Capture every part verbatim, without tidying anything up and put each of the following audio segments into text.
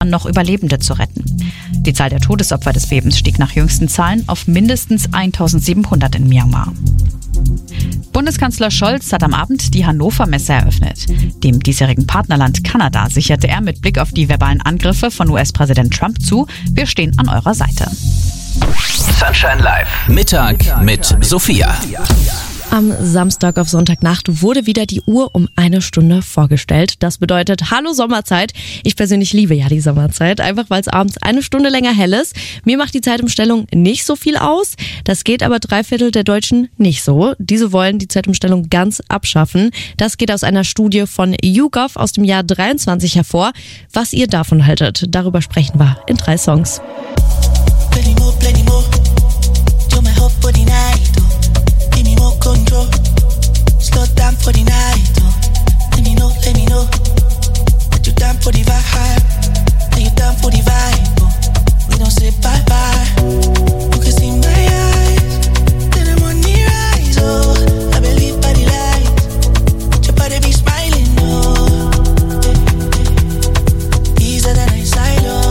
Versuchen, noch Überlebende zu retten. Die Zahl der Todesopfer des Bebens stieg nach jüngsten Zahlen auf mindestens eintausendsiebenhundert in Myanmar. Bundeskanzler Scholz hat am Abend die Hannover-Messe eröffnet. Dem diesjährigen Partnerland Kanada sicherte er mit Blick auf die verbalen Angriffe von U S-Präsident Trump zu: Wir stehen an eurer Seite. Sunshine Live. Mittag mit Sophia. Am Samstag auf Sonntagnacht wurde wieder die Uhr um eine Stunde vorgestellt. Das bedeutet Hallo Sommerzeit. Ich persönlich liebe ja die Sommerzeit, einfach weil es abends eine Stunde länger hell ist. Mir macht die Zeitumstellung nicht so viel aus. Das geht aber drei Viertel der Deutschen nicht so. Diese wollen die Zeitumstellung ganz abschaffen. Das geht aus einer Studie von YouGov aus dem Jahr dreiundzwanzig hervor. Was ihr davon haltet, darüber sprechen wir in drei Songs. Plenty more, plenty more. Do my hope for the night. Give me more control. Slow down for the night. Let me know, let me know. That you down for the vibe. That you down for the vibe. We don't say bye bye. You can see my eyes. Then I'm on the rise. Oh, I believe by the light. But your body be smiling. Oh, easier than I silo.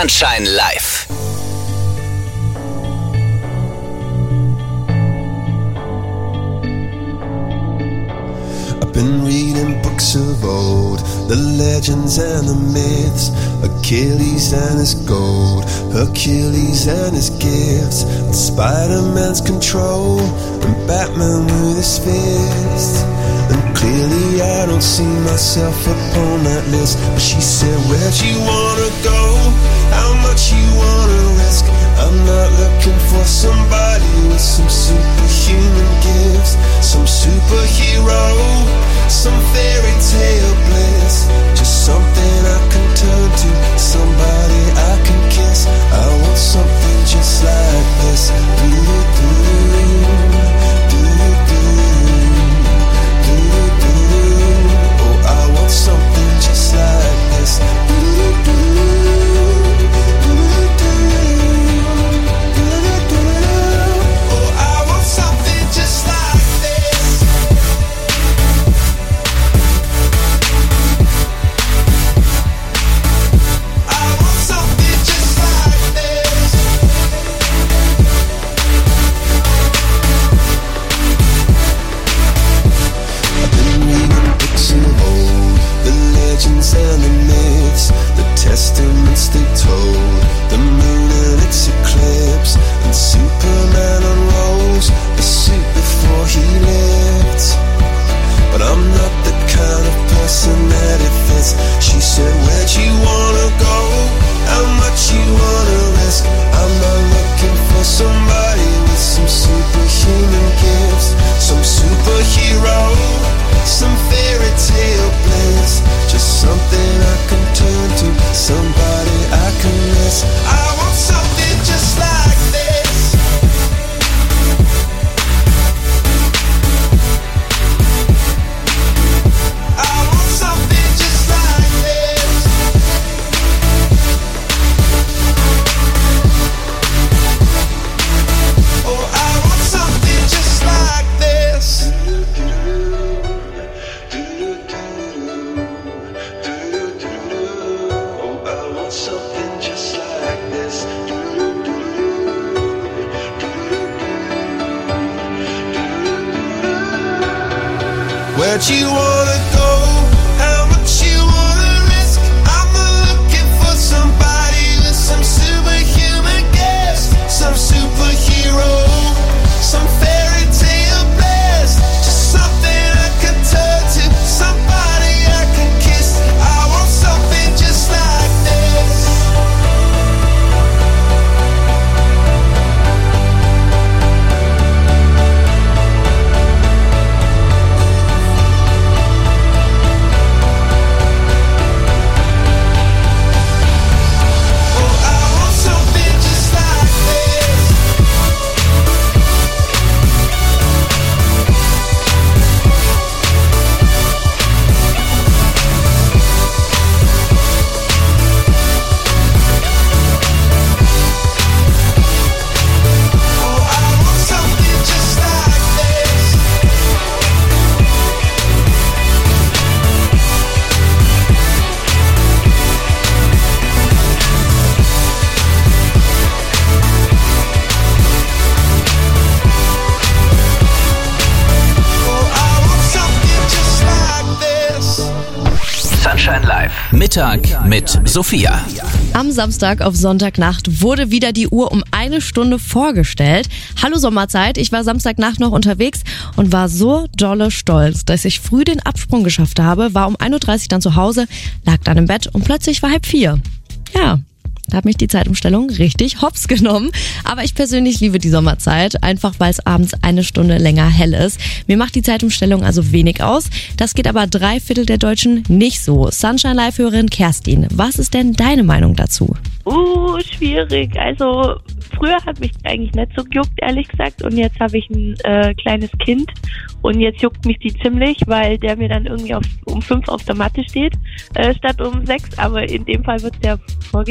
Sunshine Live. I've been reading books of old, the legends and the myths, Achilles and his gold, Hercules and his gifts, and Spider-Man's control, and Batman with his fists. And clearly I don't see myself upon that list. But she said, where'd you wanna go? How much you wanna risk? I'm not looking for somebody with some superhuman gifts, some superhero, some fairy tale bliss. Just something I can turn to, somebody I can kiss. I want something just like this. Do-do-do, do-do-do, do-do-do. Oh, I want something just like this. Do-do-do, do-do-do, do-do-do. Oh, I want something just like this. I want something just like this. I've been reading books of old, the legends and the myths, the testaments they told, the moon and its eclipse, and Superman unrolls the suit before he lived. But I'm not the kind of person that it fits. She said, where'd you wanna go? How much you wanna risk? I'm not looking for somebody with some superhuman gifts, some superhero, some fairy tale bliss. Just something I can turn to, somebody I can miss. I want something just like this. I want something just like this. Oh, I want something just like this. Oh, I want something just like this. Where'd you wanna go? How much you wanna risk? I'm not looking for somebody with some superhuman gifts, some superhero, some fairy tale bliss. Just something I can turn to, somebody I can kiss. I want something just like this. Oh, I want something just like this. Oh, I want something just like this. Oh, I want something just like this. Sunshine Live. Mittag mit Sophia. Am Samstag auf Sonntagnacht wurde wieder die Uhr um eine Stunde vorgestellt. Hallo Sommerzeit, ich war Samstagnacht noch unterwegs und war so dolle stolz, dass ich früh den Absprung geschafft habe, war um ein Uhr dreißig dann zu Hause, lag dann im Bett und plötzlich war halb vier. Ja, da hat mich die Zeitumstellung richtig hops genommen. Aber ich persönlich liebe die Sommerzeit, einfach weil es abends eine Stunde länger hell ist. Mir macht die Zeitumstellung also wenig aus. Das geht aber drei Viertel der Deutschen nicht so. Sunshine Live-Hörerin Kerstin, was ist denn deine Meinung dazu? Uh, schwierig. Also früher hat mich eigentlich nicht so gejuckt, ehrlich gesagt. Und jetzt habe ich ein äh, kleines Kind und jetzt juckt mich die ziemlich, weil der mir dann irgendwie auf, um fünf auf der Matte steht, äh, statt um sechs. Aber in dem Fall wird der vorgedreht, glaube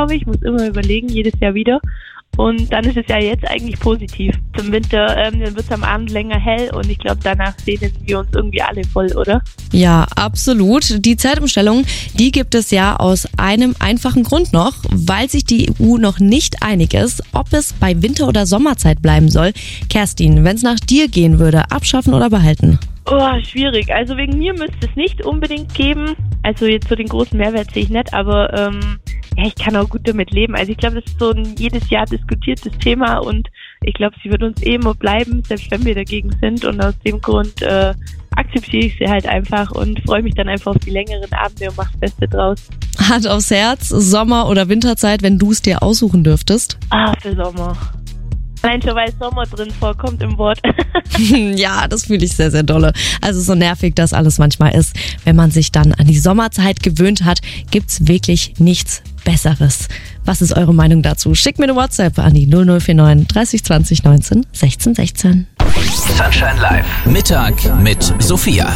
glaube ich. Muss immer überlegen, jedes Jahr wieder. Und dann ist es ja jetzt eigentlich positiv. Zum Winter ähm, dann wird es am Abend länger hell und ich glaube, danach sehnen wir uns irgendwie alle voll, oder? Ja, absolut. Die Zeitumstellung, die gibt es ja aus einem einfachen Grund noch, weil sich die E U noch nicht einig ist, ob es bei Winter- oder Sommerzeit bleiben soll. Kerstin, wenn es nach dir gehen würde, abschaffen oder behalten? Oh, schwierig. Also wegen mir müsste es nicht unbedingt geben. Also jetzt so den großen Mehrwert sehe ich nicht, aber ähm, ja, ich kann auch gut damit leben. Also ich glaube, das ist so ein jedes Jahr diskutiertes Thema und ich glaube, sie wird uns eh immer bleiben, selbst wenn wir dagegen sind. Und aus dem Grund äh, akzeptiere ich sie halt einfach und freue mich dann einfach auf die längeren Abende und mache das Beste draus. Hand aufs Herz, Sommer- oder Winterzeit, wenn du es dir aussuchen dürftest? Ah, für Sommer. Allein schon, weil Sommer drin vorkommt im Wort. Ja, das fühle ich sehr, sehr dolle. Also so nervig das alles manchmal ist. Wenn man sich dann an die Sommerzeit gewöhnt hat, gibt's wirklich nichts Besseres. Was ist eure Meinung dazu? Schickt mir eine WhatsApp an die null null vier neun dreißig zwanzig neunzehn sechzehn sechzehn. Sunshine Live. Mittag mit Sophia.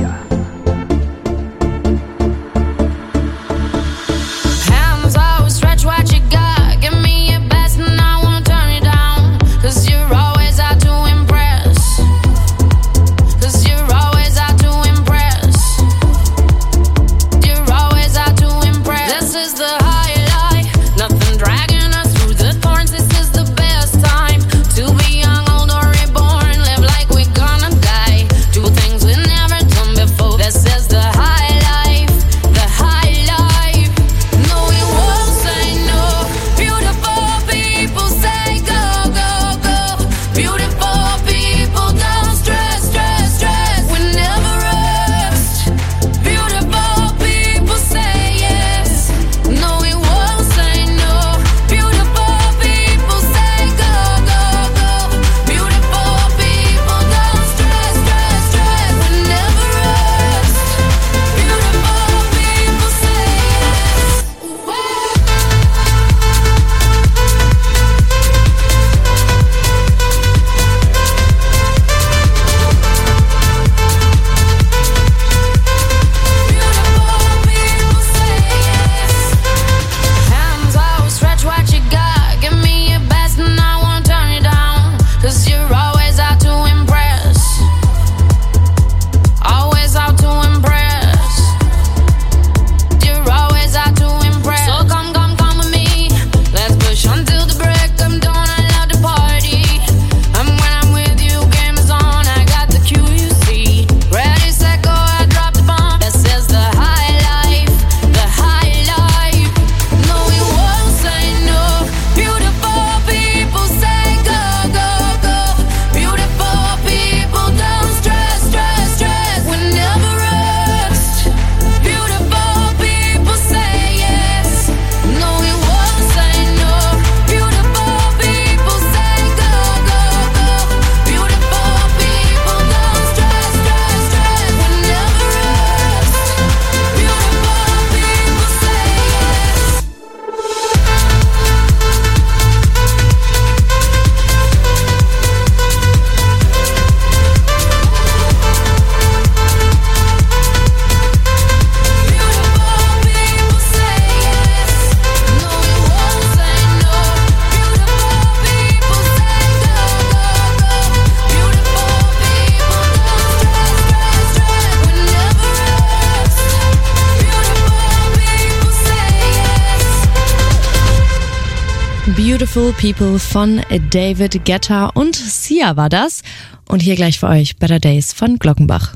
Beautiful People von David Guetta und Sia war das. Und hier gleich für euch Better Days von Glockenbach.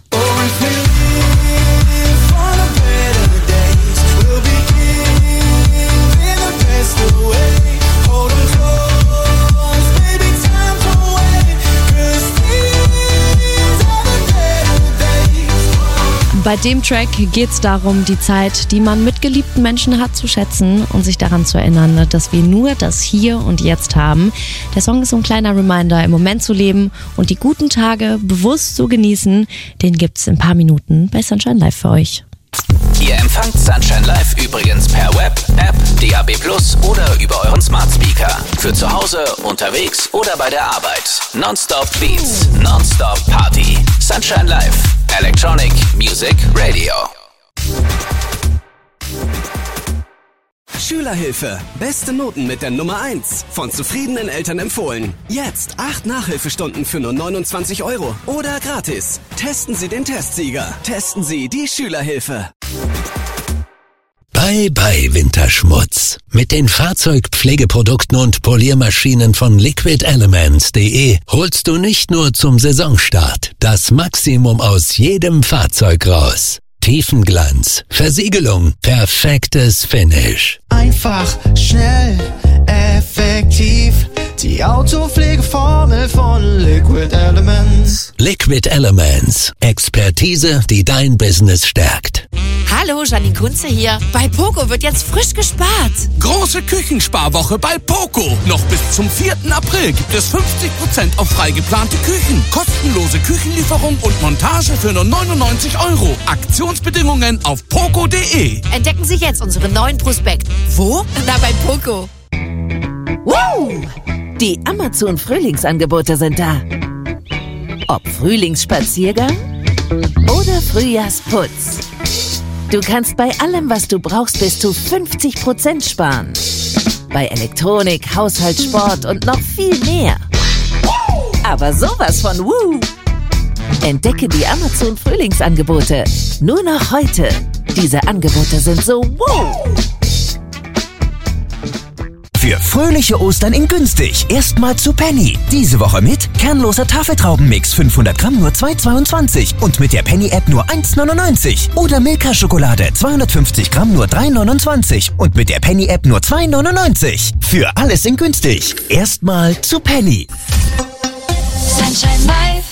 Bei dem Track geht es darum, die Zeit, die man mit geliebten Menschen hat, zu schätzen und sich daran zu erinnern, dass wir nur das Hier und Jetzt haben. Der Song ist so ein kleiner Reminder, im Moment zu leben und die guten Tage bewusst zu genießen. Den gibt's in ein paar Minuten bei Sunshine Live für euch. Ihr empfangt Sunshine Live übrigens per Web, App, D A B plus oder über euren Smart Speaker. Für zu Hause, unterwegs oder bei der Arbeit. Nonstop Beats, Nonstop Party. Sunshine Live. Electronic Music Radio. Schülerhilfe. Beste Noten mit der Nummer eins. Von zufriedenen Eltern empfohlen. Jetzt acht Nachhilfestunden für nur neunundzwanzig Euro. Oder gratis. Testen Sie den Testsieger. Testen Sie die Schülerhilfe. Bye bye Winterschmutz. Mit den Fahrzeugpflegeprodukten und Poliermaschinen von liquid elements punkt de holst du nicht nur zum Saisonstart das Maximum aus jedem Fahrzeug raus. Tiefenglanz, Versiegelung, perfektes Finish. Einfach, schnell, effektiv. Die Autopflegeformel von Liquid Elements. Liquid Elements. Expertise, die dein Business stärkt. Hallo, Janine Kunze hier. Bei Poco wird jetzt frisch gespart. Große Küchensparwoche bei Poco. Noch bis zum vierten April gibt es fünfzig Prozent auf frei geplante Küchen. Kostenlose Küchenlieferung und Montage für nur neunundneunzig Euro. Aktionsbedingungen auf poco punkt de. Entdecken Sie jetzt unseren neuen Prospekt. Wo? Na, bei Poco. Wow! Die Amazon-Frühlingsangebote sind da. Ob Frühlingsspaziergang oder Frühjahrsputz. Du kannst bei allem, was du brauchst, bis zu fünfzig Prozent sparen. Bei Elektronik, Haushalt, Sport und noch viel mehr. Aber sowas von Woo! Entdecke die Amazon-Frühlingsangebote. Nur noch heute. Diese Angebote sind so wow! Für fröhliche Ostern in günstig. Erstmal zu Penny. Diese Woche mit kernloser Tafeltraubenmix fünfhundert Gramm nur zwei Euro zweiundzwanzig und mit der Penny-App nur eins Euro neunundneunzig. Oder Milka-Schokolade zweihundertfünfzig Gramm nur drei Euro neunundzwanzig und mit der Penny-App nur zwei Euro neunundneunzig. Für alles in günstig. Erstmal zu Penny. Sunshine Live.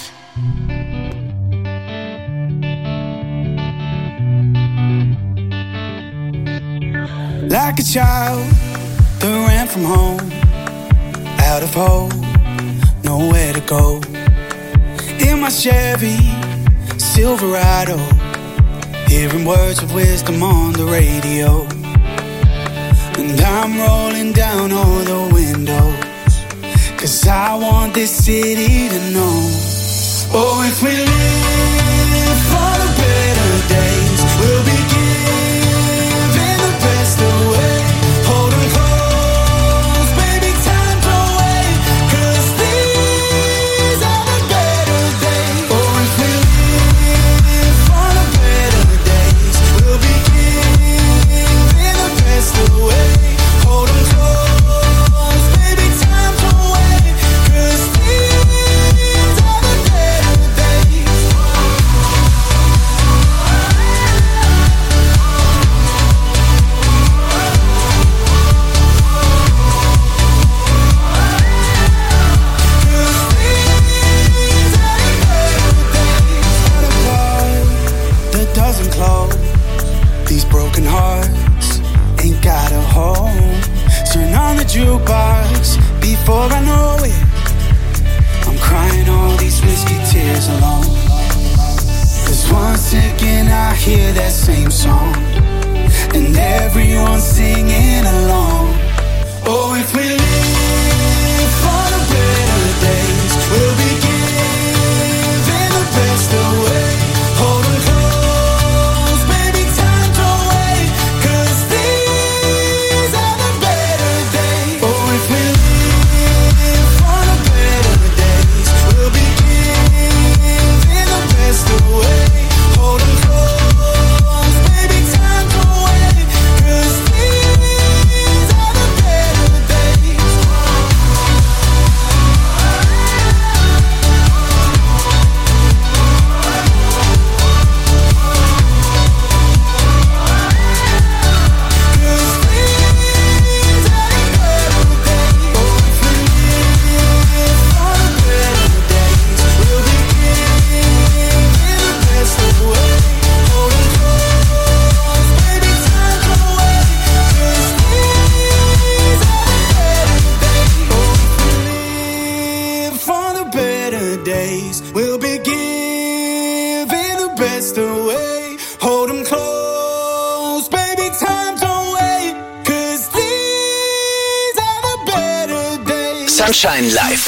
Like a child that ran from home, out of hope, nowhere to go. In my Chevy Silverado, hearing words of wisdom on the radio. And I'm rolling down all the windows, 'cause I want this city to know. Oh, if we live for the better days, we'll be giving the best away. Hold 'em close, baby, time don't wait, 'cause these are the better days. Oh, if we live for the better days, we'll be giving the best away. Hold 'em close, baby, time don't wait, 'cause these are the better days. That doesn't close. These broken hearts ain't got a home. Turn on the jukebox before I know it. I'm crying all these whiskey tears alone. 'Cause once again I hear that same song, and everyone's singing along. Oh, if we live for the better days, we'll be giving the best away. Hold 'em close, baby, time don't wait, 'cause these are the better days. Oh, if we live for the better days, we'll be giving the best away. Hold 'em close, baby, time don't wait, 'cause these are the better days. For the better days, we'll be giving the best away. Hold 'em close, baby, time don't wait, 'cause these are the better days. Sunshine Live.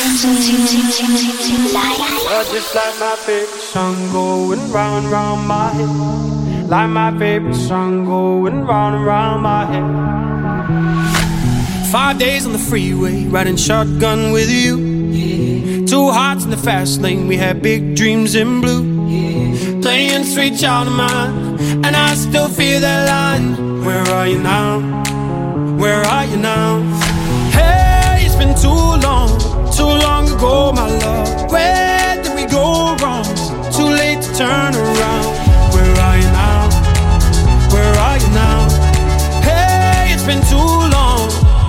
Well, just like my favorite song going round and round my head. Like my favorite song going round and round my head. Five days on the freeway, riding shotgun with you. Yeah. Two hearts in the fast lane, we had big dreams in blue. Yeah. Playing sweet child of mine, and I still feel that line. Where are you now? Where are you now? Hey, it's been too long, too long ago, my love. Where did we go wrong? Too late to turn around. Where are you now? Where are you now? Hey, it's been too long.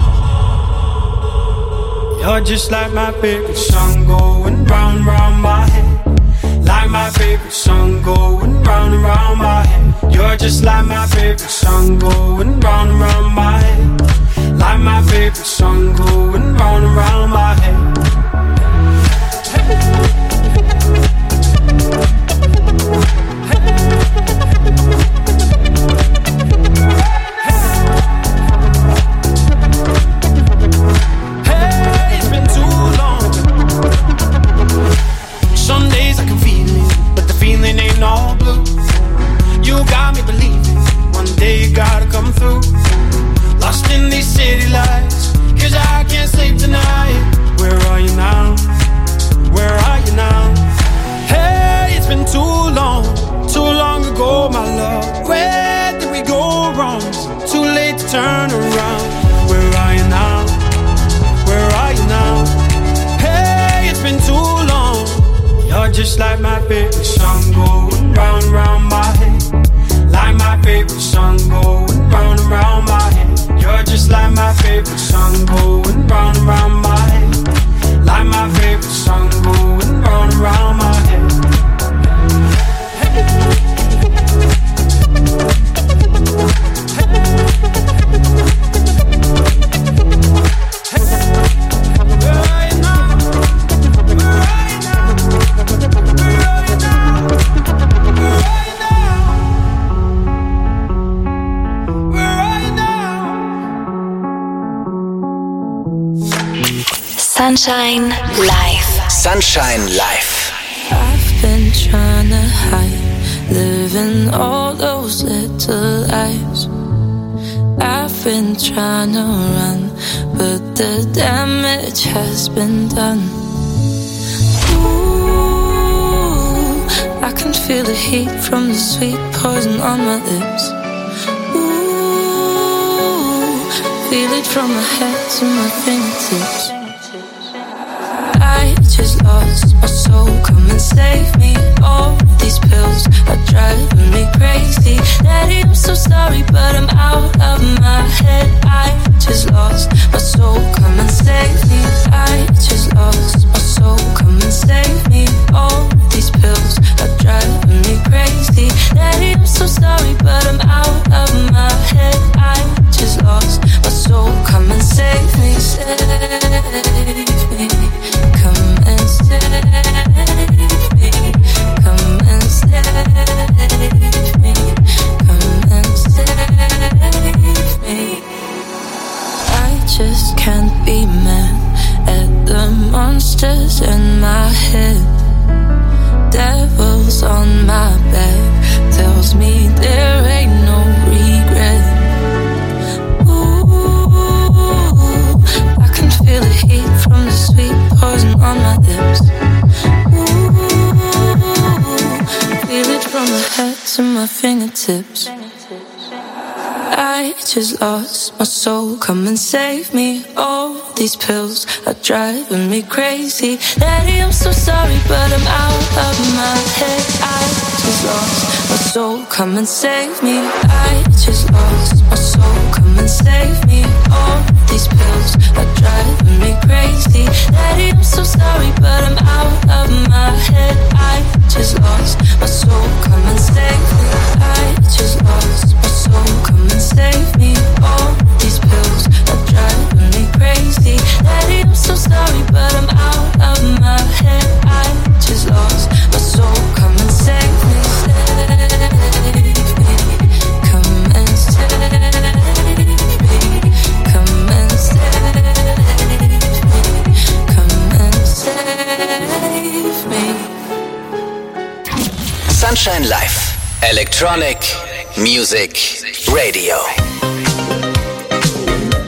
You're just like my favorite song going round, round my head. Like my favorite song going round and round my head. You're just like my favorite song going round and round my head. Like my favorite song going round and round my head. All blue. You got me believing one day you gotta come through. Lost in these city lights, cause I can't sleep tonight. Where are you now? Where are you now? Hey, it's been too long, too long ago, my love. Where did we go wrong? Too late to turn around. Where are you now? Where are you now? Hey, it's been too long. You're just like my favorite song going round and round my head. Like my favorite song going round and round my head. You're just like my favorite song going round and round my head. Like my favorite song going round and round my head. Sunshine Life. Sunshine Life. I've been trying to hide, living all those little lives. I've been trying to run, but the damage has been done. Ooh, I can feel the heat from the sweet poison on my lips. Ooh, feel it from my head to my fingertips. I just lost my soul, come and save me. All these pills are driving me crazy. Daddy, I'm so sorry, but I'm out of my head. I just lost my soul, come and save me. I just lost my soul, come and save me. All these pills are driving me crazy. Daddy, I'm so sorry, but I'm out of my head. I just lost my soul, come and save me. Save me. Come and save me. Come and save me. Come and save me. I just can't be mad at the monsters in my head. Devils on my back tells me there ain't no regret. Ooh, I can feel the heat from the sweet poison on my lips. Ooh, feel it from my head to my fingertips. I just lost my soul, come and save me. All these pills are driving me crazy. Daddy, I'm so sorry, but I'm out of my head. I just lost my soul, come and save me. I just lost my soul, come and save me. All these pills are driving me crazy. Daddy, I'm so sorry, but I'm out of my head. I just lost my soul, come and save me. I just lost my soul, come and save me. All these pills are driving me crazy. Daddy, I'm so sorry, but I'm out of my head. I just lost my soul, come and save me. Save me. Come and save me. Come and save me. Come and save me. Sunshine Life. Electronic Music Radio.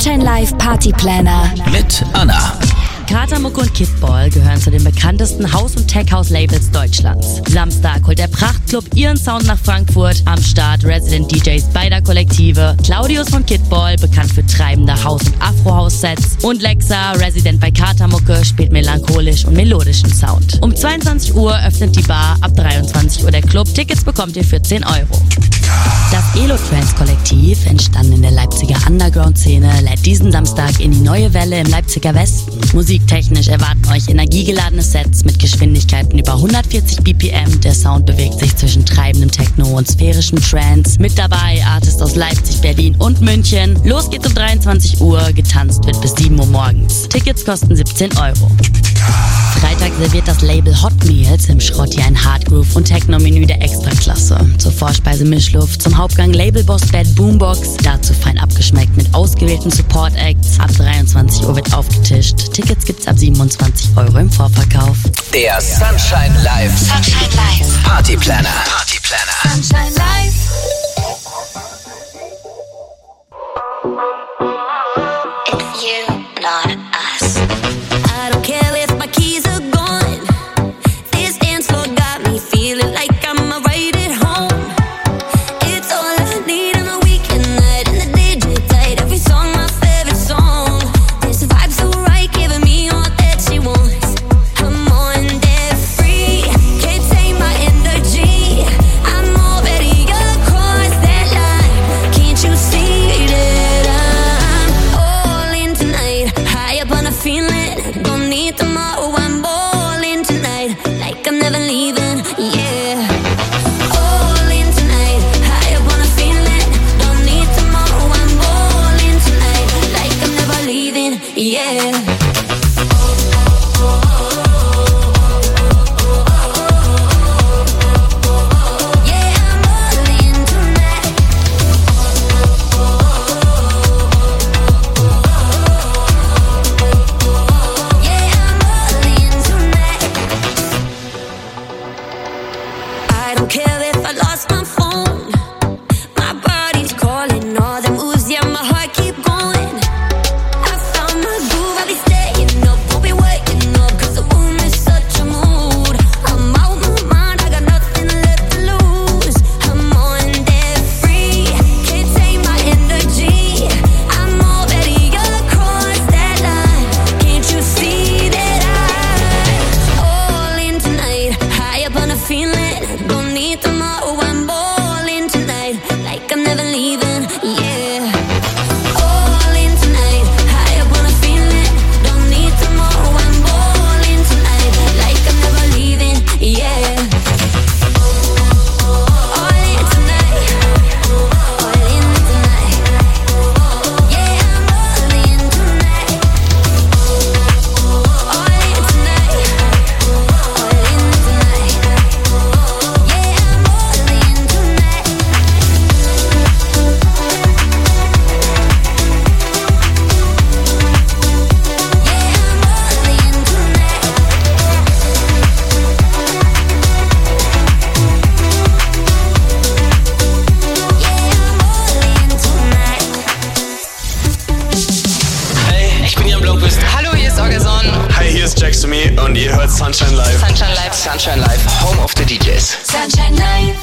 Sunshine Live Party Planner mit Anna. Katermuck und Kidball gehören zu den bekanntesten House- und Tech-House-Labels Deutschlands. Samstag holt der Prachtclub ihren Sound nach Frankfurt. Am Start Resident D Js beider Kollektive. Claudius von Kidball, bekannt für treibende House- und Afro-House-Sets. Und Lexa, Resident bei Katermucke, spielt melancholisch und melodischen Sound. Um zweiundzwanzig Uhr öffnet die Bar, ab dreiundzwanzig Uhr der Club. Tickets bekommt ihr für zehn Euro. Das Elo-Trance-Kollektiv, entstanden in der Leipziger Underground-Szene, lädt diesen Samstag in die neue Welle im Leipziger Westen. Musiktechnisch erwarten euch energiegeladene Sets mit Geschwindigkeiten über hundertvierzig B P M. Der Sound bewegt sich zwischen treibendem Techno und sphärischem Trance. Mit dabei Artists aus Leipzig, Berlin und München. Los geht's um dreiundzwanzig Uhr, getanzt wird bis sieben Uhr morgens. Tickets kosten siebzehn Euro. Freitag serviert das Label Hot Meals im Schrotti ein Hardgroove- und Techno-Menü der Extraklasse. Zur Vorspeise Mischluft, zum Hauptgang Labelboss Bad Boombox, dazu fein abgeschmeckt mit ausgewählten Support-Acts. Ab dreiundzwanzig Uhr wird aufgetischt. Tickets gibt's ab siebenundzwanzig Euro im Vorverkauf. Der Sunshine Live Sunshine Live Party Planner. Party Planner. Sunshine Live. It's you, not us. I don't care if my keys are gone. This dance floor got me feeling like I'm right at home. It's all I need on a weekend night, and the D J played every song, my favorite song. This vibe so right, giving me all that she wants. I'm on that free, can't take my energy. I'm already across that line. Can't you see that I'm all in tonight? High up on a feeling, don't need tomorrow. I'm all in tonight, like I'm never leaving. Yeah, all in tonight, high up on a feeling, don't need tomorrow. I'm all in tonight, like I'm never leaving. Yeah. I don't care if I lost my phone. My body's calling, all the moves, yeah, my heart keep going. I found my groove, I'll be staying up, won't be waking up, cause the room is such a mood. I'm out my mind, I got nothing left to lose. I'm on that free, can't take my energy. I'm already across that line. Can't you see that I'm all in tonight? High up on a feeling, don't need tomorrow. I'm all in tonight, like I'm never leaving. Yeah, all in tonight, high up on a feeling, don't need tomorrow. I'm all in tonight, like I'm never leaving. Yeah, all in tonight, all in tonight. Yeah, I'm all in tonight, all in tonight, all in tonight. Yeah, I'm all in tonight. Hey, ich bin Jan Blomqvist. Hallo, hier ist Orgason. Hi, hier ist Jax to Me und ihr hört Sunshine Live. Sunshine Live. Sunshine Live, Home of the D Js. Sunshine Live.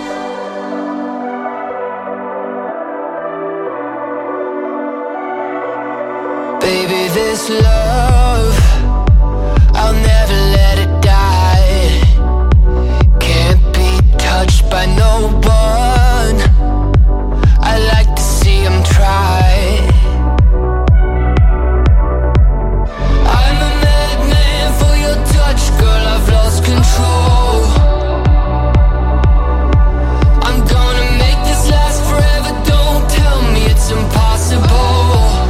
Baby, this love, I'll never let it die. Can't be touched by no one. I like to see 'em try. I'm a madman for your touch, girl, I've lost control. I'm gonna make this last forever, don't tell me it's impossible.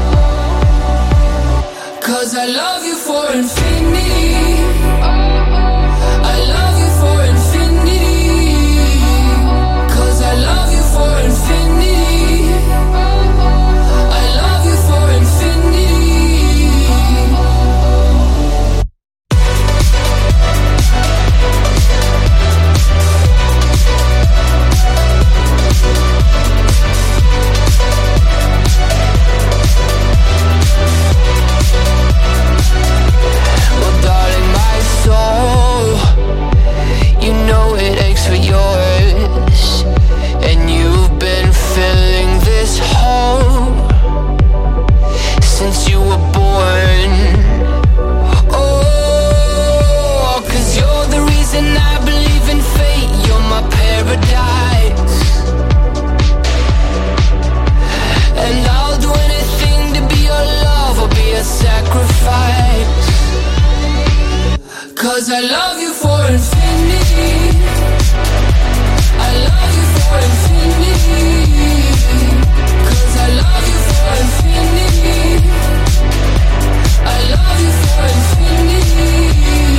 Cause I love you for infinity. I love you for infinity. Cause I love you for infinity. I love you for infinity. 'Cause I love you for infinity. I love you for infinity. 'Cause I love you for infinity. I love you for infinity.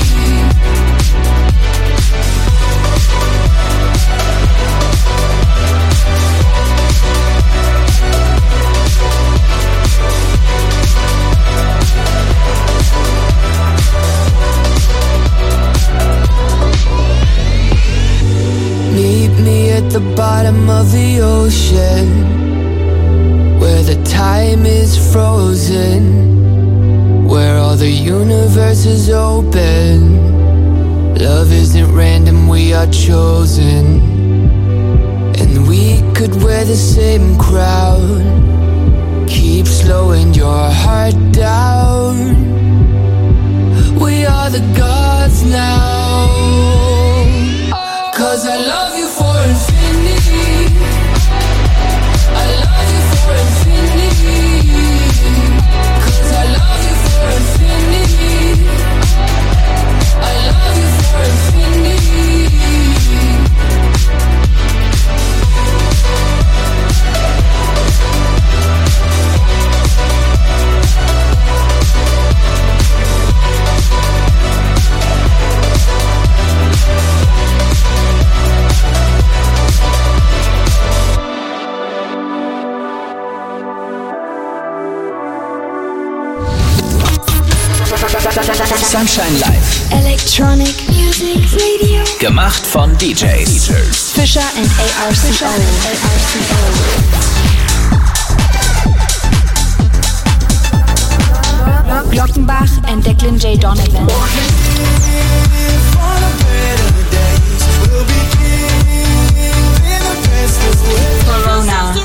Meet me at the bottom of the ocean, where the time is frozen, where all the universe is open. Love isn't random, we are chosen. And we could wear the same crown, keep slowing your heart down. We are the gods now. 'Cause I love you for infinity. I love you for infinity. 'Cause I love you for infinity. I love you for infinity. Sunshine Live. Electronic Music Radio. Gemacht von D Js. Fisher and A R C O. Glockenbach and Declan J. Donovan. Corona.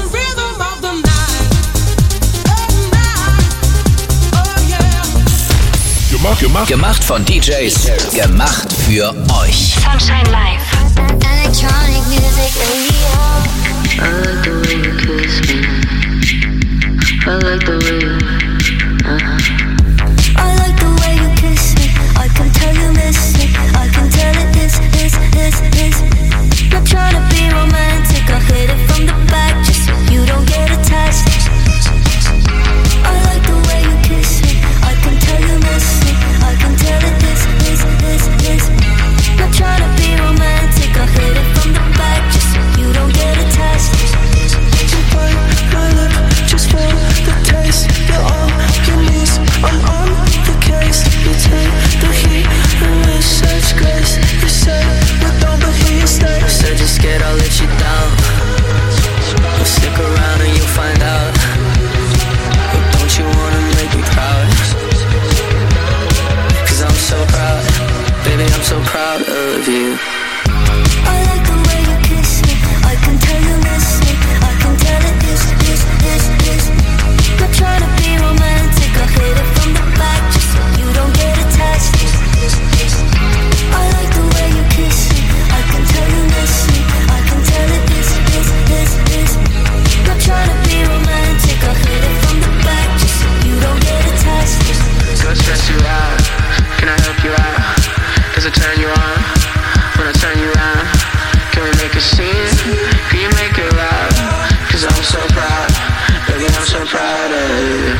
Gemacht, gemacht. Gemacht von D Js. Gemacht für euch. Sunshine Live. Electronic Music Radio. I like the way you kiss me. I like the way you, uh-huh. I like the way you kiss me. I can tell you miss me. I can tell it is, is, is, is. Not trying to be romantic. I'll hit it from the back just so you don't get attached. I like the way you kiss me. I can tell you miss me. I can tell it is, is, is, is. Not trying to be romantic. I'll hit it from the back just so you don't get attached. You bite my lip just for the taste. You're all you need. I'm on the case. You take the heat and with such grace. You say you don't, but here you stay. You said you're scared I'll let you down. Well, stick around and you'll find out. But don't you wanna make me proud? Cause I'm so proud. Baby, I'm so proud of you. I like the way you kiss me. I can tell you miss me. I can tell it is, is, is, is. Not trying to be romantic. I'll hit it from the back just so you don't get attached. I like the way you kiss me. I can tell you miss me. I can tell it is, is, is, is. Not trying to be romantic. I'll hit it from the back just so you don't get attached. Go stress you out. Can I help you out? Does it turn you on? When I turn you on, can we make a scene? Can you make it loud? Cause I'm so proud. Baby, I'm so proud of you.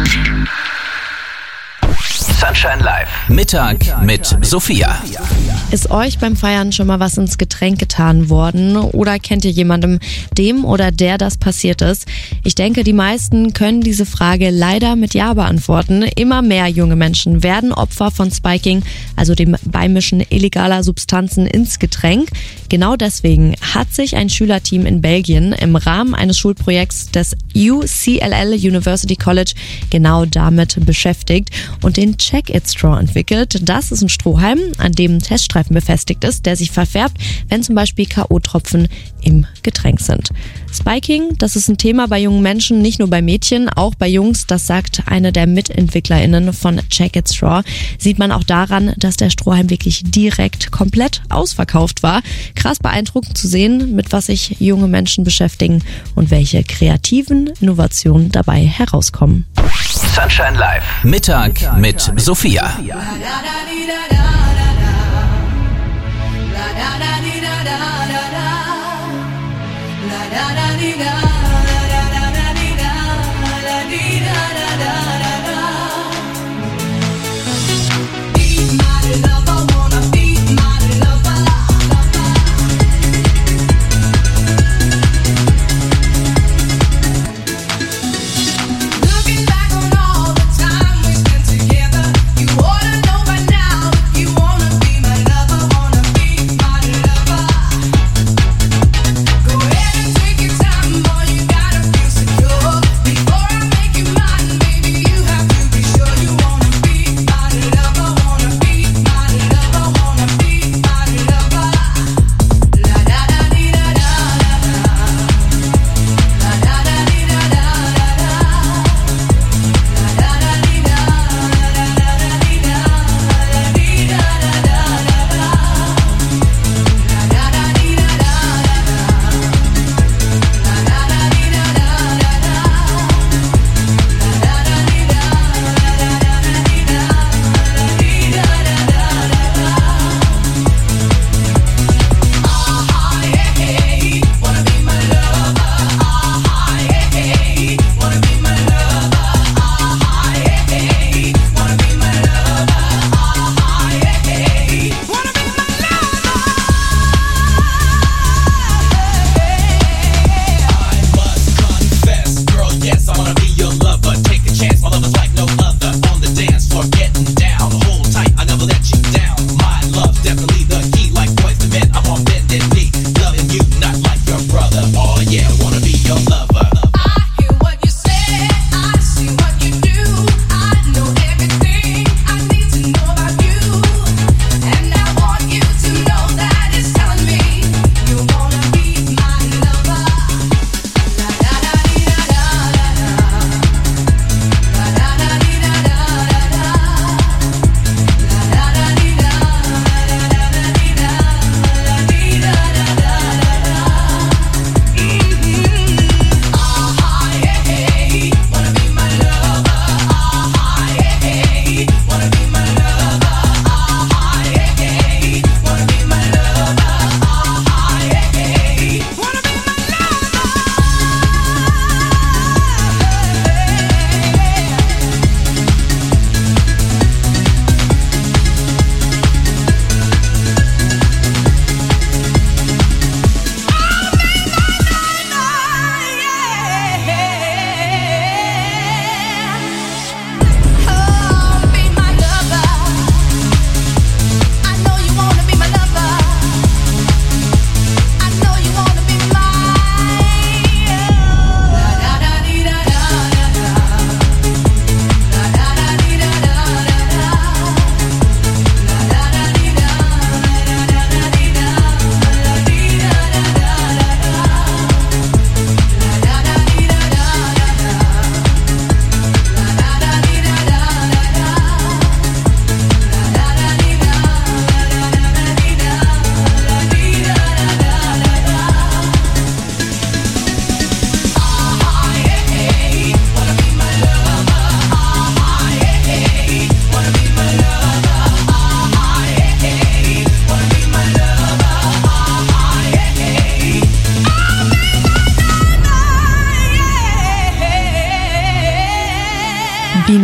Sunshine Live. Mittag mit Sophia. Ist euch beim Feiern schon mal was ins Getränk getan worden oder kennt ihr jemandem, dem oder der das passiert ist? Ich denke, die meisten können diese Frage leider mit Ja beantworten. Immer mehr junge Menschen werden Opfer von Spiking, also dem Beimischen illegaler Substanzen ins Getränk. Genau deswegen hat sich ein Schülerteam in Belgien im Rahmen eines Schulprojekts des U C L L University College genau damit beschäftigt und den Check-It-Straw entwickelt. Das ist ein Strohhalm, an dem Teststreifen befestigt ist, der sich verfärbt, wenn zum Beispiel K O-Tropfen im Getränk sind. Spiking, das ist ein Thema bei jungen Menschen, nicht nur bei Mädchen, auch bei Jungs, das sagt eine der MitentwicklerInnen von Check-It-Straw. Sieht man auch daran, dass der Strohhalm wirklich direkt komplett ausverkauft war. Krass beeindruckend zu sehen, mit was sich junge Menschen beschäftigen und welche kreativen Innovationen dabei herauskommen. Sunshine Live. Mittag mit Sophia. Boy,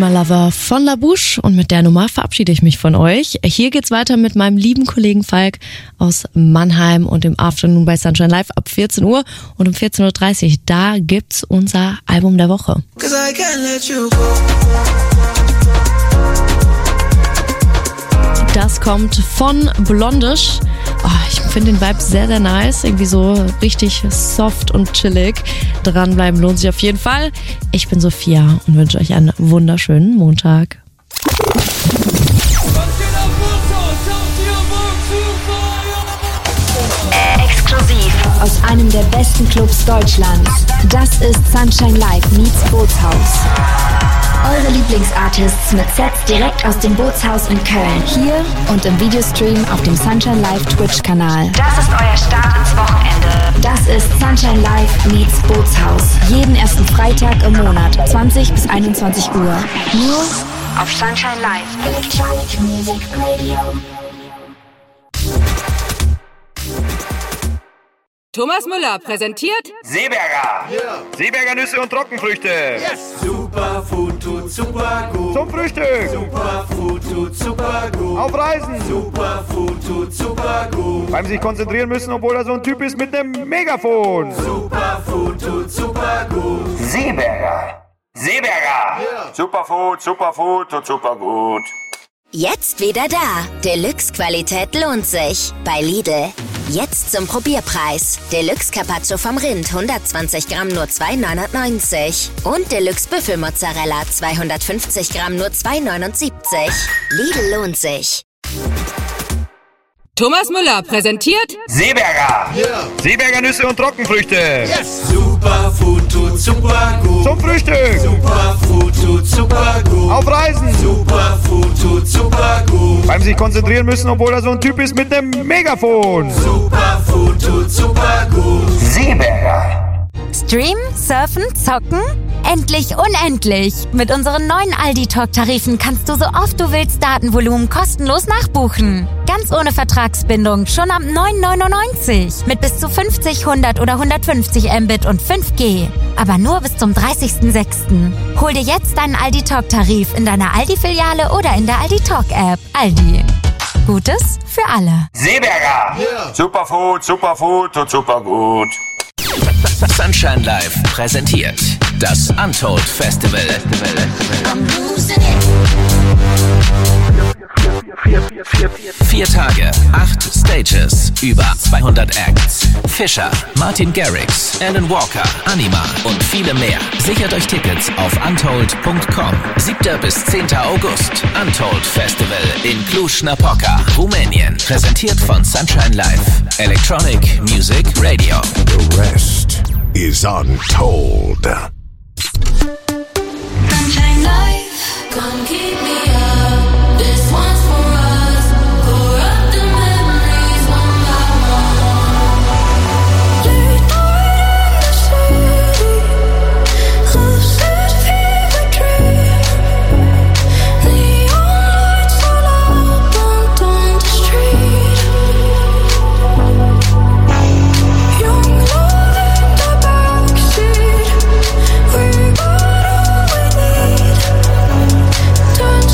Summer Lover von La Bouche und mit der Nummer verabschiede ich mich von euch. Hier geht's weiter mit meinem lieben Kollegen Falk aus Mannheim und im Afternoon bei Sunshine Live ab vierzehn Uhr und um vierzehn Uhr dreißig, da gibt's unser Album der Woche. Das kommt von Blondish. Oh, ich finde den Vibe sehr, sehr nice. Irgendwie so richtig soft und chillig. Dranbleiben lohnt sich auf jeden Fall. Ich bin Sophia und wünsche euch einen wunderschönen Montag. Exklusiv aus einem der besten Clubs Deutschlands. Das ist Sunshine Live meets Bootshaus. Eure Lieblingsartists mit Sets direkt aus dem Bootshaus in Köln. Hier und im Videostream auf dem Sunshine Live Twitch-Kanal. Das ist euer Start ins Wochenende. Das ist Sunshine Live meets Bootshaus. Jeden ersten Freitag im Monat, zwanzig bis einundzwanzig Uhr. Nur auf Sunshine Live. Electronic Music Radio. Thomas Müller präsentiert Seeberger. Yeah. Seeberger Nüsse und Trockenfrüchte. Yes. Superfood tut super gut. Zum Frühstück. Superfood tut super gut. Auf Reisen. Superfood tut super gut. Beim sich konzentrieren müssen, obwohl er so ein Typ ist mit einem Megafon. Superfood tut super gut. Seeberger. Seeberger. Yeah. Superfood, Superfood tut super gut. Jetzt wieder da. Deluxe-Qualität lohnt sich. Bei Lidl. Jetzt zum Probierpreis. Deluxe Carpaccio vom Rind hundertzwanzig Gramm nur zwei neunundneunzig. Und Deluxe Büffelmozzarella zweihundertfünfzig Gramm nur zwei neunundsiebzig. Lidl lohnt sich. Thomas Müller präsentiert Seeberger. Yeah. Seeberger Nüsse und Trockenfrüchte. Yes. Superfood tut super gut. Zum Frühstück. Superfood tut super gut. Auf Reisen. Superfood tut super gut. Beim sich konzentrieren müssen, obwohl er so ein Typ ist mit einem Megafon. Superfood tut super gut. Seeberger. Streamen, surfen, zocken? Endlich unendlich! Mit unseren neuen Aldi-Talk-Tarifen kannst du so oft du willst Datenvolumen kostenlos nachbuchen. Ganz ohne Vertragsbindung, schon ab neun neunundneunzig. Mit bis zu fünfzig, hundert oder hundertfünfzig Mbit und fünf G. Aber nur bis zum dreißigsten sechsten Hol dir jetzt deinen Aldi-Talk-Tarif in deiner Aldi-Filiale oder in der Aldi-Talk-App. Aldi. Gutes für alle. Seeberger. Yeah. Superfood, Superfood tut super gut. Sunshine Live präsentiert das Untold Festival. Vier Tage, acht Stages, über zweihundert Acts. Fischer, Martin Garrix, Alan Walker, Anima und viele mehr. Sichert euch Tickets auf untold punkt com. siebter bis zehnter August. Untold Festival in Cluj-Napoca, Rumänien. Präsentiert von Sunshine Live. Electronic Music Radio. The rest is untold. Sunshine Life, come keep me up. This one's for us. Pour up the memories one by one. Late night in the city, lucid fever dream. Neon lights all up and on the street. Young love in the backseat. We got all we need. Turn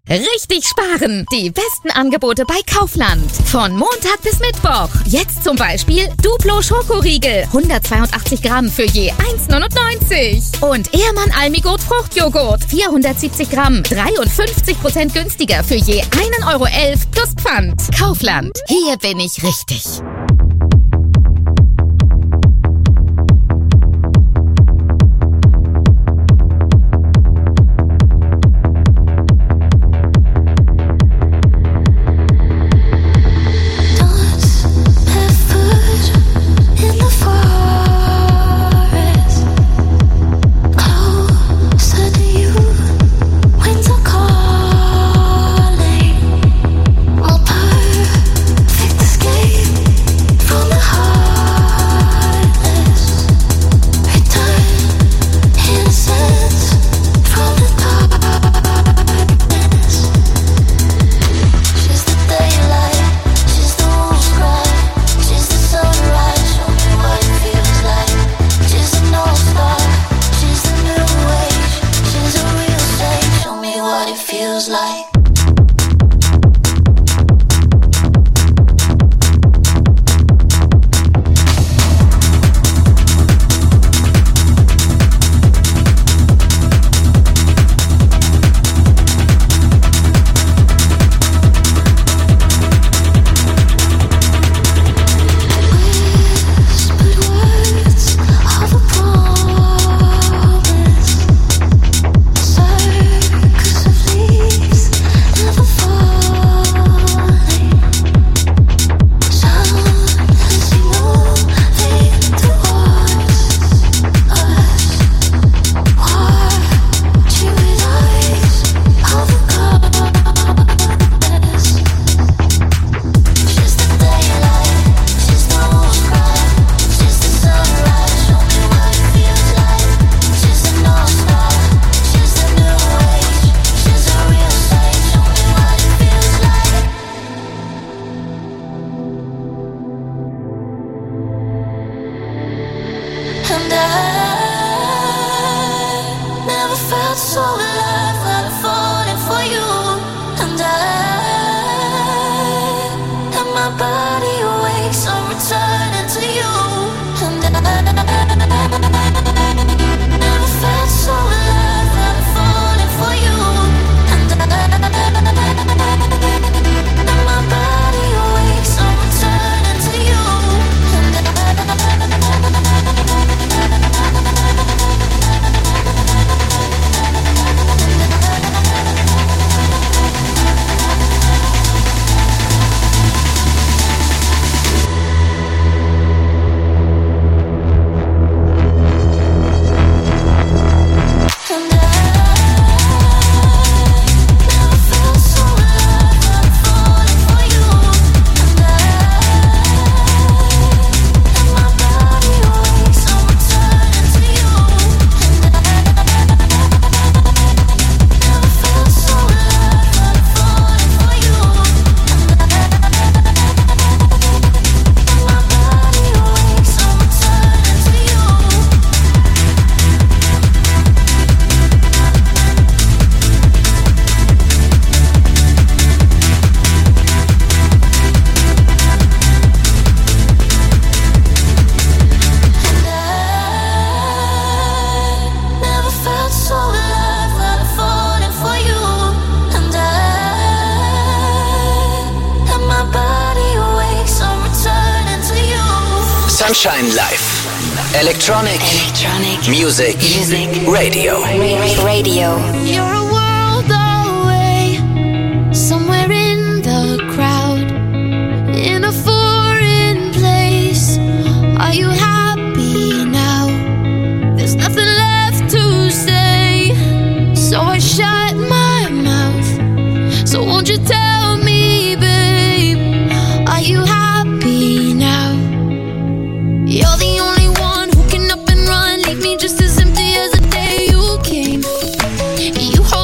Richtig sparen. Die besten Angebote bei Kaufland. Von Montag bis Mittwoch. Jetzt zum Beispiel Duplo Schokoriegel. hundertzweiundachtzig Gramm für je eins neunundneunzig. Und Ehrmann Almigurt Fruchtjoghurt. vierhundertsiebzig Gramm. dreiundfünfzig Prozent günstiger für je ein Euro elf plus Pfand. Kaufland. Hier bin ich richtig. Sunshine Live. Electronic, Electronic Music, Music Radio. Radio. You're a world away, somewhere in the crowd, in a foreign place. Are you happy now? There's nothing left to say, so I shut my mouth. So won't you tell me, babe, are you happy now? You're the only one who can up and run, leave me just as empty as the day you came. You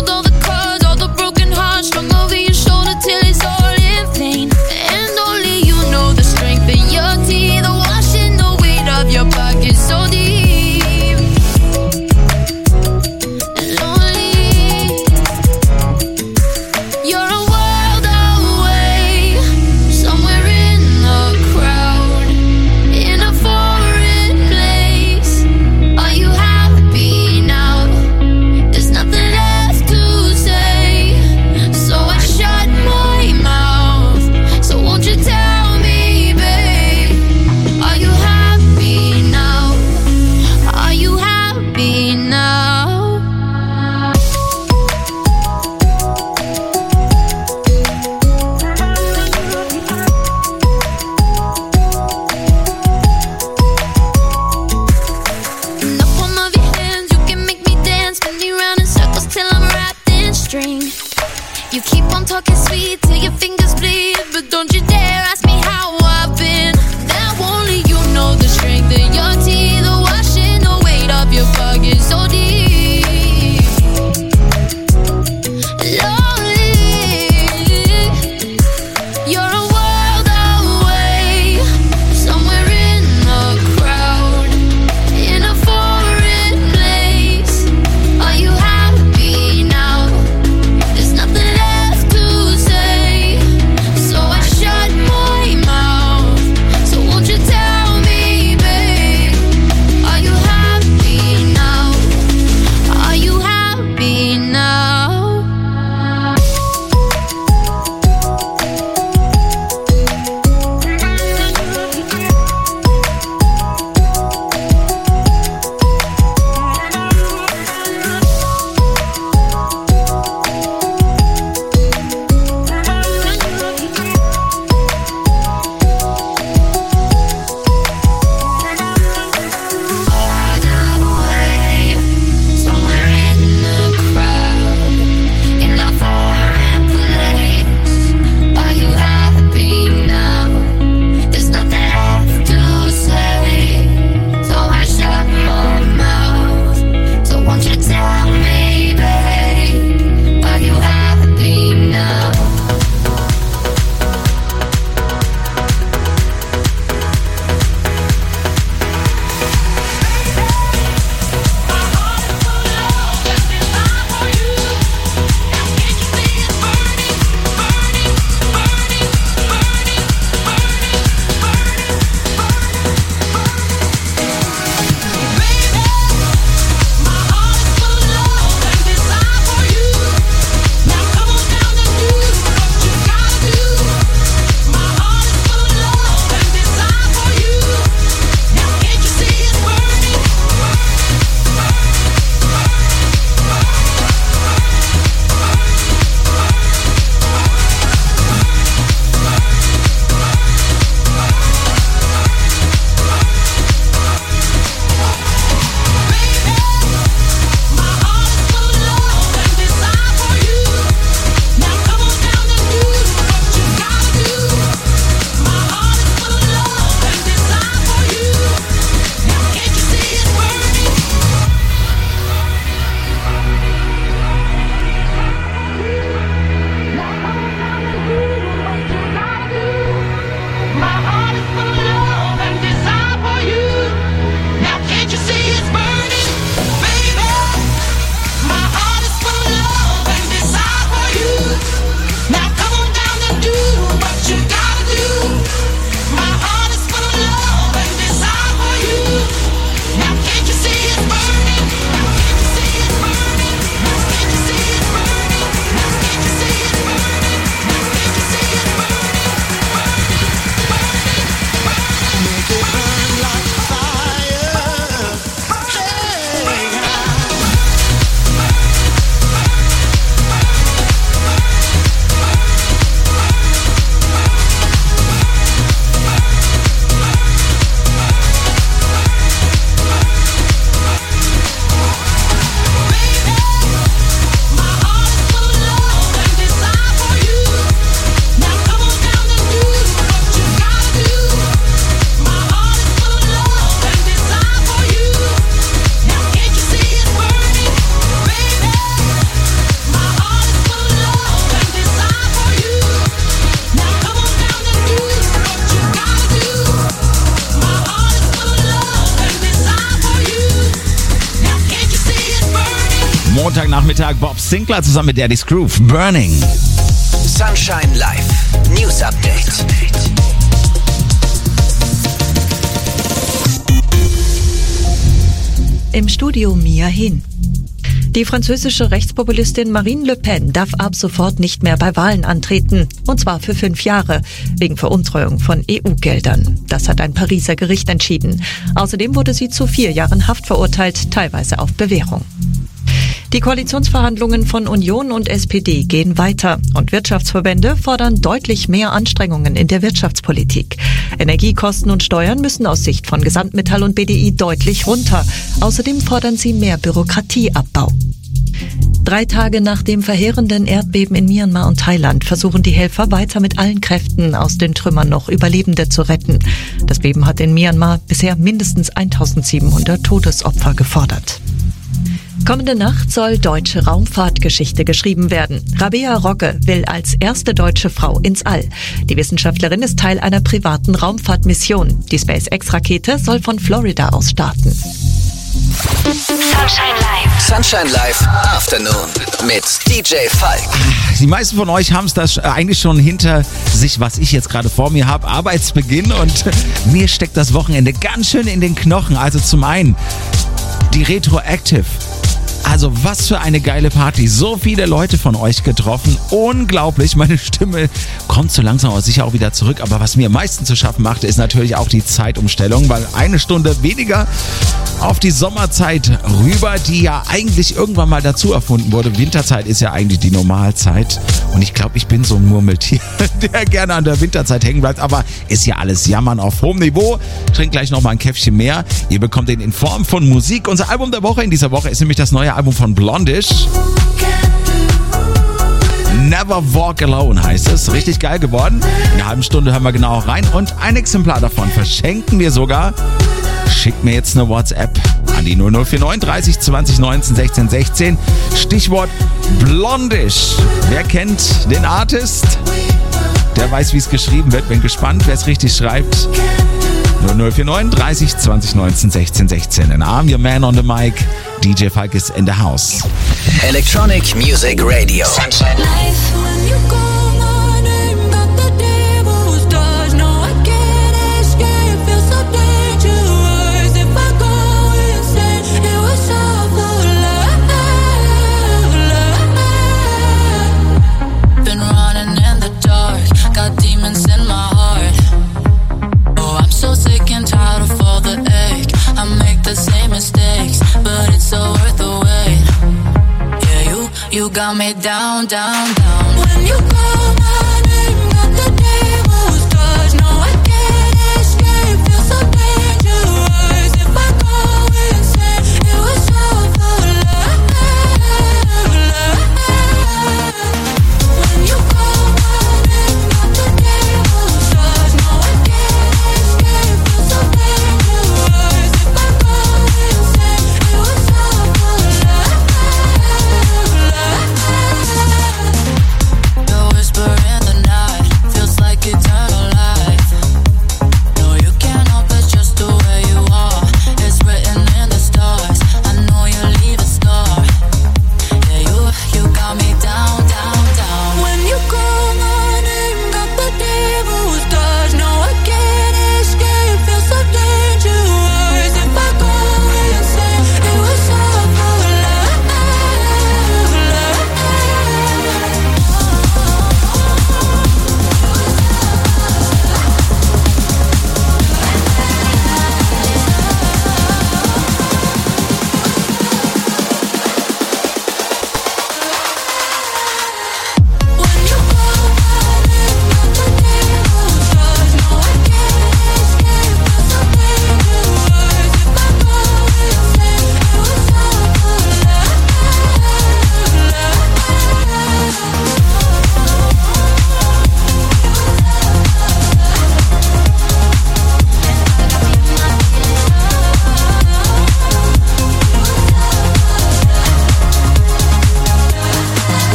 Montagnachmittag Bob Sinclair zusammen mit Daddy's Groove. Burning. Sunshine Live. News Update. Im Studio Mia Hin. Die französische Rechtspopulistin Marine Le Pen darf ab sofort nicht mehr bei Wahlen antreten. Und zwar für fünf Jahre, wegen Veruntreuung von E U-Geldern. Das hat ein Pariser Gericht entschieden. Außerdem wurde sie zu vier Jahren Haft verurteilt, teilweise auf Bewährung. Die Koalitionsverhandlungen von Union und S P D gehen weiter und Wirtschaftsverbände fordern deutlich mehr Anstrengungen in der Wirtschaftspolitik. Energiekosten und Steuern müssen aus Sicht von Gesamtmetall und B D I deutlich runter. Außerdem fordern sie mehr Bürokratieabbau. Drei Tage nach dem verheerenden Erdbeben in Myanmar und Thailand versuchen die Helfer weiter mit allen Kräften aus den Trümmern noch Überlebende zu retten. Das Beben hat in Myanmar bisher mindestens eintausendsiebenhundert Todesopfer gefordert. Kommende Nacht soll deutsche Raumfahrtgeschichte geschrieben werden. Rabea Rogge will als erste deutsche Frau ins All. Die Wissenschaftlerin ist Teil einer privaten Raumfahrtmission. Die SpaceX-Rakete soll von Florida aus starten. Sunshine Live. Sunshine Live Afternoon mit D J Falk. Die meisten von euch haben es das eigentlich schon hinter sich, was ich jetzt gerade vor mir habe. Arbeitsbeginn und mir steckt das Wochenende ganz schön in den Knochen. Also zum einen die Retroactive. Also was für eine geile Party. So viele Leute von euch getroffen. Unglaublich. Meine Stimme kommt so langsam aber sicher auch wieder zurück. Aber was mir am meisten zu schaffen machte, ist natürlich auch die Zeitumstellung. Weil eine Stunde weniger auf die Sommerzeit rüber, die ja eigentlich irgendwann mal dazu erfunden wurde. Winterzeit ist ja eigentlich die Normalzeit. Und ich glaube, ich bin so ein Murmeltier, der gerne an der Winterzeit hängen bleibt. Aber ist ja alles Jammern auf hohem Niveau. Trink gleich nochmal ein Käffchen mehr. Ihr bekommt den in Form von Musik. Unser Album der Woche in dieser Woche ist nämlich das neue Album von Blondish. Never Walk Alone heißt es. Richtig geil geworden. In einer halben Stunde hören wir genau rein. Und ein Exemplar davon verschenken wir sogar. Schickt mir jetzt eine WhatsApp an die null null vier neun dreißig zwanzig neunzehn sechzehn sechzehn. Stichwort Blondish. Wer kennt den Artist? Der weiß, wie es geschrieben wird. Bin gespannt, wer es richtig schreibt. null null vier neun dreißig zwanzig neunzehn sechzehn sechzehn. And I'm your man on the mic. D J Falk is in the house. Electronic Music Radio. Sunshine Live. You got me down, down, down. When you call my name, got the devil's touch. No, I can't escape. Feel so dangerous. If I go insane, it was all for love, love. When you call my name, got the devil's touch. No, I can't escape. Feel so dangerous. If I go insane, it was all for love. Whisper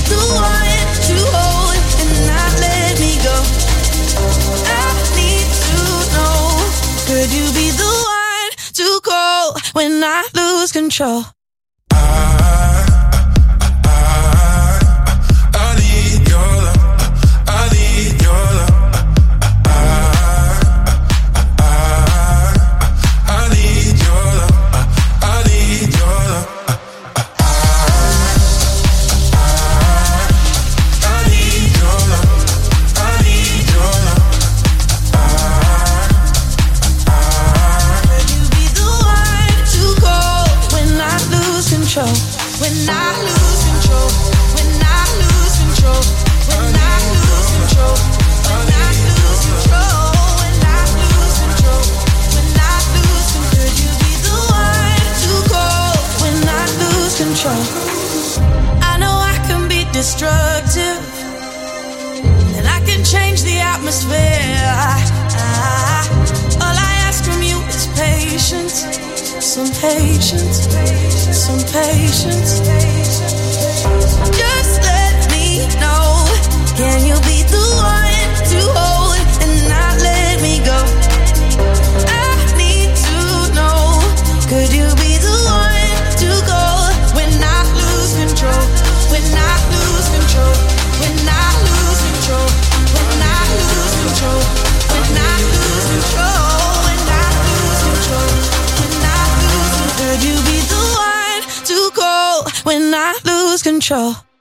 the one to hold and not let me go? I need to know. Could you be the one to call when I lose control? When I lose control, when I lose control, when I lose control, when I lose control, when I lose control, when I lose control, could you be the one to call when I lose control? I know I can be destructive, and I can change the atmosphere. I, I, all I ask from you is patience. Some patience, some patience. Just let me know. Can you be the one to hold and not let me go? I need to know. Could you be the one to go when I lose control? When I lose control? When I lose control? When I lose control? When I lose control? When I lose control? Could you be the one to call when I lose control?